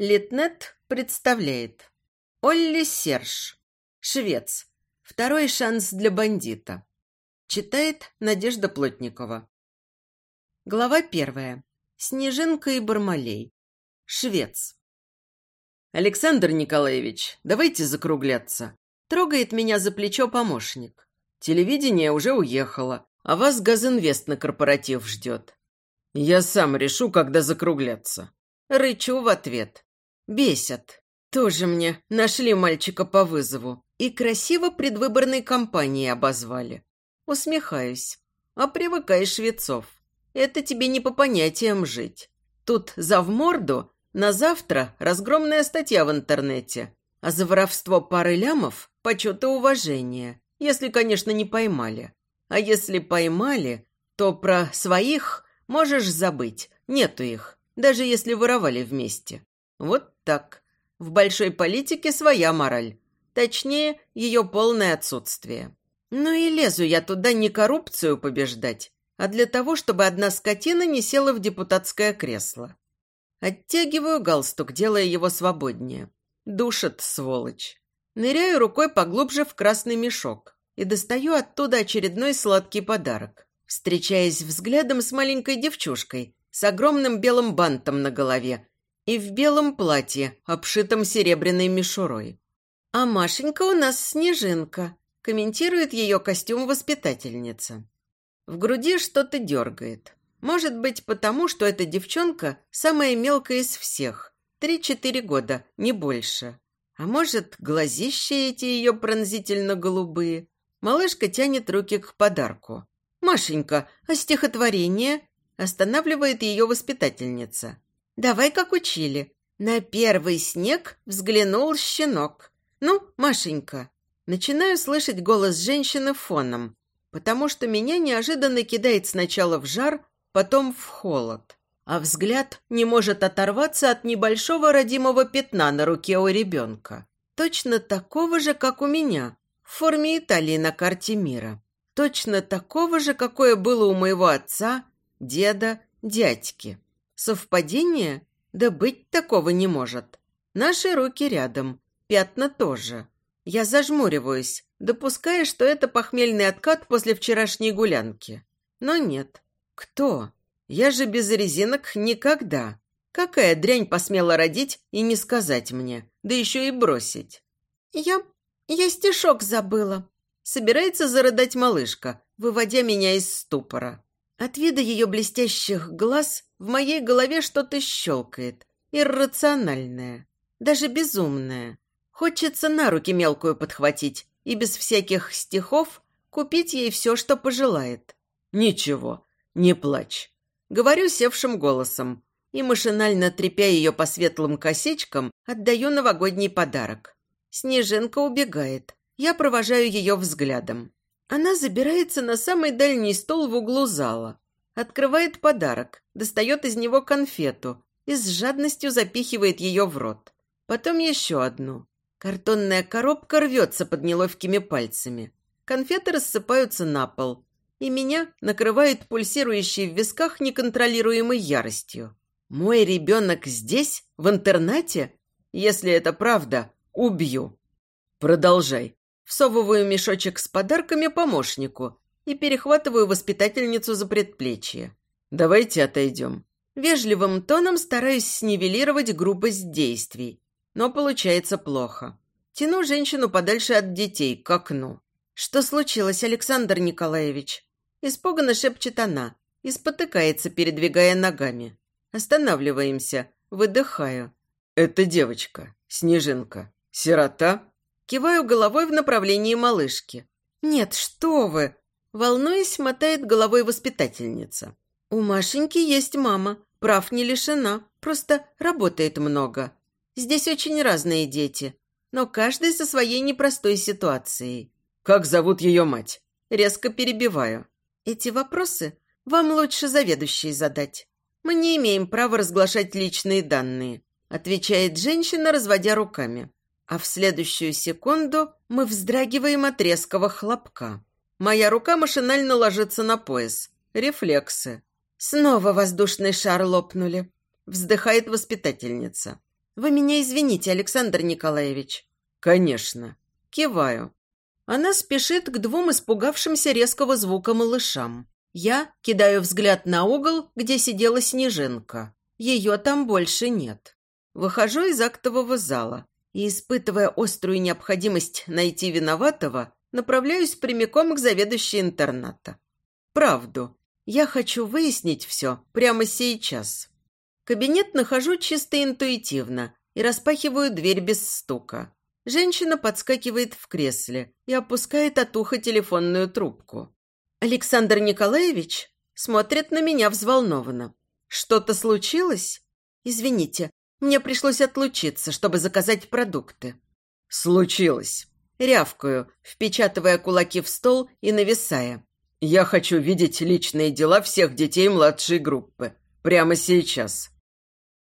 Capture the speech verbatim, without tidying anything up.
Литнет представляет. Олли Серж. Швец. Второй шанс для бандита. Читает Надежда Плотникова. Глава первая. Снежинка и Бармалей. Швец. «Александр Николаевич, давайте закругляться». Трогает меня за плечо помощник. Телевидение уже уехало, а вас Газинвест на корпоратив ждет. Я сам решу, когда закругляться. Рычу в ответ. Бесят. Тоже мне нашли мальчика по вызову и красиво предвыборной кампании обозвали. Усмехаюсь. А привыкай, Швецов. Это тебе не по понятиям жить. Тут за в морду, на завтра разгромная статья в интернете. А за воровство пары лямов почет и уважение. Если, конечно, не поймали. А если поймали, то про своих можешь забыть. Нету их, даже если воровали вместе. Вот так. В большой политике своя мораль. Точнее, ее полное отсутствие. Ну и лезу я туда не коррупцию побеждать, а для того, чтобы одна скотина не села в депутатское кресло. Оттягиваю галстук, делая его свободнее. Душит, сволочь. Ныряю рукой поглубже в красный мешок и достаю оттуда очередной сладкий подарок, встречаясь взглядом с маленькой девчушкой с огромным белым бантом на голове и в белом платье, обшитом серебряной мишурой. «А Машенька у нас снежинка», – комментирует ее костюм воспитательница. В груди что-то дергает. Может быть, потому, что эта девчонка самая мелкая из всех. Три-четыре года, не больше. А может, глазища эти ее пронзительно-голубые. Малышка тянет руки к подарку. «Машенька, а стихотворение?» – останавливает ее воспитательница. «Давай, как учили. На первый снег взглянул щенок. Ну, Машенька». Начинаю слышать голос женщины фоном, потому что меня неожиданно кидает сначала в жар, потом в холод. А взгляд не может оторваться от небольшого родимого пятна на руке у ребенка. Точно такого же, как у меня, в форме Италии на карте мира. Точно такого же, какое было у моего отца, деда, дядьки. Совпадение? Да быть такого не может. Наши руки рядом, пятна тоже. Я зажмуриваюсь, допуская, что это похмельный откат после вчерашней гулянки. Но нет. Кто? Я же без резинок никогда. Какая дрянь посмела родить и не сказать мне, да еще и бросить? Я... я стишок забыла. Собирается зарыдать малышка, выводя меня из ступора. От вида ее блестящих глаз в моей голове что-то щелкает. Иррациональное. Даже безумное. Хочется на руки мелкую подхватить и без всяких стихов купить ей все, что пожелает. «Ничего, не плачь», — говорю севшим голосом и, машинально трепя ее по светлым косичкам, отдаю новогодний подарок. Снежинка убегает. Я провожаю ее взглядом. Она забирается на самый дальний стол в углу зала, открывает подарок, достает из него конфету и с жадностью запихивает ее в рот. Потом еще одну. Картонная коробка рвется под неловкими пальцами. Конфеты рассыпаются на пол, и меня накрывает пульсирующей в висках неконтролируемой яростью. Мой ребенок здесь, в интернате? Если это правда, убью. Продолжай. Всовываю мешочек с подарками помощнику и перехватываю воспитательницу за предплечье. Давайте отойдем. Вежливым тоном стараюсь снивелировать грубость действий, но получается плохо. Тяну женщину подальше от детей, к окну. «Что случилось, Александр Николаевич?» Испуганно шепчет она и спотыкается, передвигая ногами. Останавливаемся, выдыхаю. «Это девочка, Снежинка. Сирота?» Киваю головой в направлении малышки. «Нет, что вы!» Волнуясь, мотает головой воспитательница. «У Машеньки есть мама, прав не лишена, просто работает много. Здесь очень разные дети, но каждый со своей непростой ситуацией». «Как зовут ее мать?» Резко перебиваю. «Эти вопросы вам лучше заведующей задать. Мы не имеем права разглашать личные данные», отвечает женщина, разводя руками. А в следующую секунду мы вздрагиваем от резкого хлопка. Моя рука машинально ложится на пояс. Рефлексы. Снова воздушный шар лопнули. Вздыхает воспитательница. Вы меня извините, Александр Николаевич». «Конечно». Киваю. Она спешит к двум испугавшимся резкого звука малышам. Я кидаю взгляд на угол, где сидела Снежинка. Ее там больше нет. Выхожу из актового зала и, испытывая острую необходимость найти виноватого, направляюсь прямиком к заведующей интерната. Правду. Я хочу выяснить все прямо сейчас. Кабинет нахожу чисто интуитивно и распахиваю дверь без стука. Женщина подскакивает в кресле и опускает от уха телефонную трубку. Александр Николаевич смотрит на меня взволнованно. «Что-то случилось? Извините, мне пришлось отлучиться, чтобы заказать продукты». «Случилось». Рявкаю, впечатывая кулаки в стол и нависая. «Я хочу видеть личные дела всех детей младшей группы. Прямо сейчас.